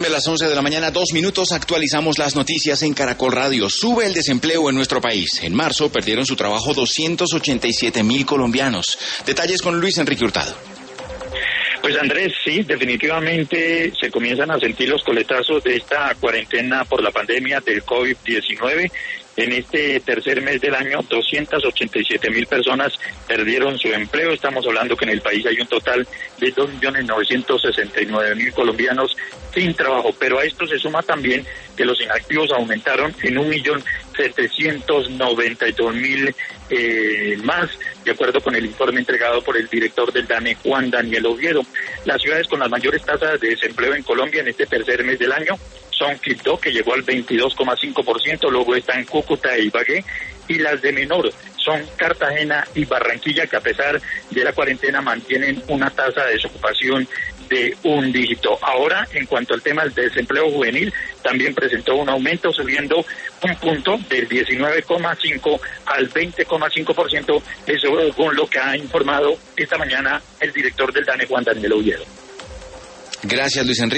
De las 11 de la mañana, 2 minutos, actualizamos las noticias en Caracol Radio. Sube el desempleo en nuestro país. En marzo perdieron su trabajo 287.000 colombianos. Detalles con Luis Enrique Hurtado. Pues Andrés, sí, definitivamente se comienzan a sentir los coletazos de esta cuarentena por la pandemia del COVID-19. En este tercer mes del año, 287.000 personas perdieron su empleo. Estamos hablando que en el país hay un total de 2.969.000 colombianos sin trabajo. Pero a esto se suma también que los inactivos aumentaron en 1.792.000 más, de acuerdo con el informe entregado por el director del DANE, Juan Daniel Oviedo. Las ciudades con las mayores tasas de desempleo en Colombia en este tercer mes del año son Quibdó, que llegó al 22,5%, luego están Cúcuta e Ibagué, y las de menor son Cartagena y Barranquilla, que a pesar de la cuarentena mantienen una tasa de desocupación de 1 dígito. Ahora, en cuanto al tema del desempleo juvenil, también presentó un aumento, subiendo 1 punto del 19,5 al 20,5%, eso según lo que ha informado esta mañana el director del DANE, Juan Daniel Oviedo. Gracias, Luis Enrique.